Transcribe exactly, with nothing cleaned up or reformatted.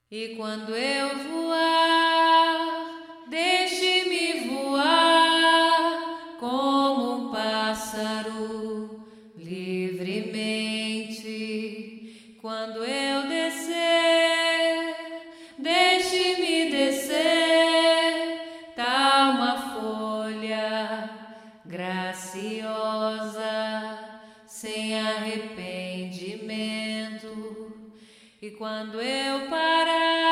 E quando eu voar, deixe-me voar como um pássaro livremente. Quando eu descer, deixe-me descer, tal uma folha graciosa, sem arrependimento. E quando eu parar,